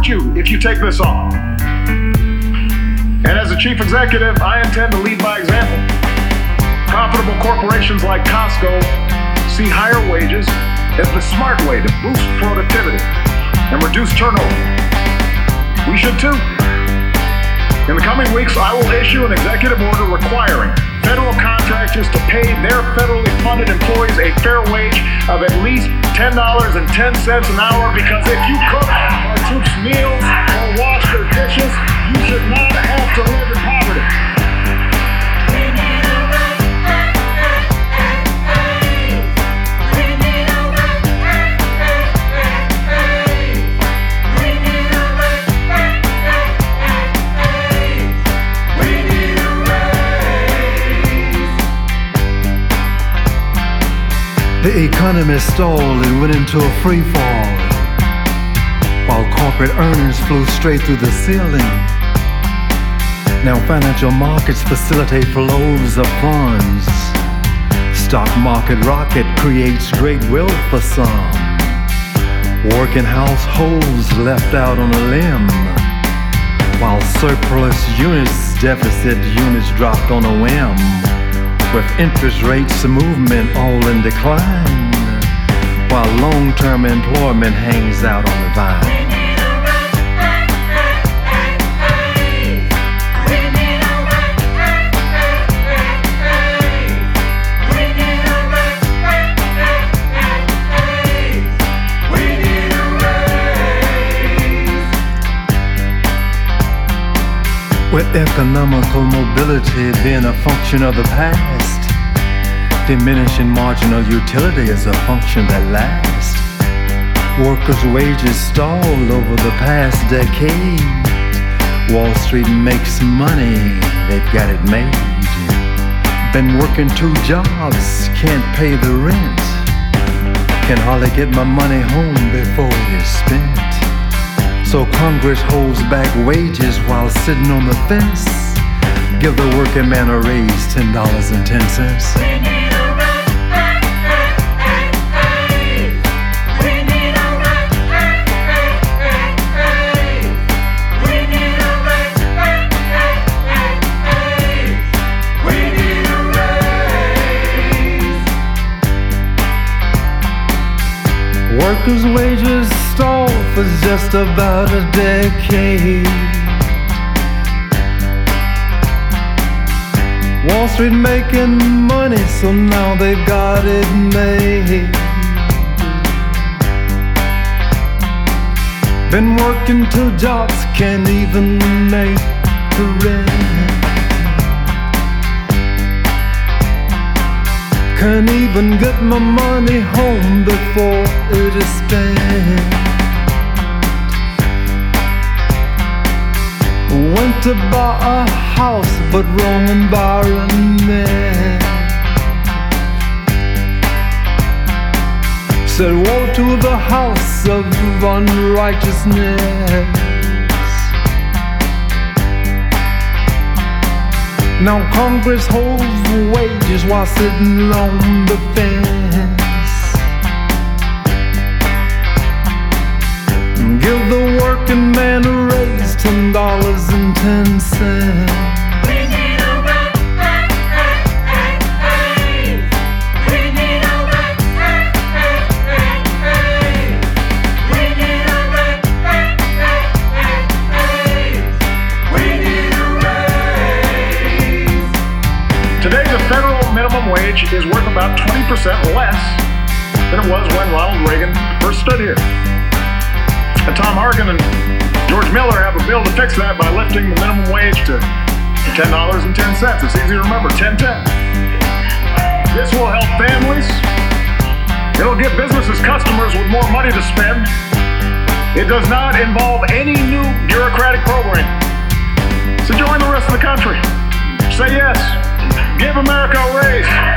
support you if you take this on. And as a chief executive, I intend to lead by example. Profitable corporations like Costco see higher wages as the smart way to boost productivity and reduce turnover. We should too. In the coming weeks, I will issue an executive order requiring federal contractors to pay their federally funded employees a fair wage of at least $10.10 an hour, because if you cook our troops' meals or wash their dishes, you should not have to live in poverty. The economy stalled and went into a free fall, while corporate earnings flew straight through the ceiling. Now financial markets facilitate flows of funds. Stock market rocket creates great wealth for some. Working households left out on a limb, while surplus units, deficit units dropped on a whim. With interest rates movement all in decline, while long-term employment hangs out on the vine. With economical mobility being a function of the past, diminishing marginal utility is a function that lasts. Workers' wages stalled over the past decade. Wall Street makes money, they've got it made. Been working 2 jobs, can't pay the rent. Can hardly get my money home before it's spent. So Congress holds back wages while sitting on the fence. Give the working man a raise, $10.10. Workers' wages stalled for just about a decade. Wall Street making money, so now they've got it made. Been working 2 jobs, can't even make the rent. Can't even get my money home before it is spent. Went to buy a house, but wrong environment. Said woe to the house of unrighteousness. Now Congress holds wages while sitting on the fence. Give the working man a raise, $10.10. Today, the federal minimum wage is worth about 20% less than it was when Ronald Reagan first stood here. And Tom Harkin and George Miller have a bill to fix that by lifting the minimum wage to $10.10. It's easy to remember, 10-10. This will help families. It'll give businesses customers with more money to spend. It does not involve any new bureaucratic program. So join the rest of the country. Say yes. Give America a raise.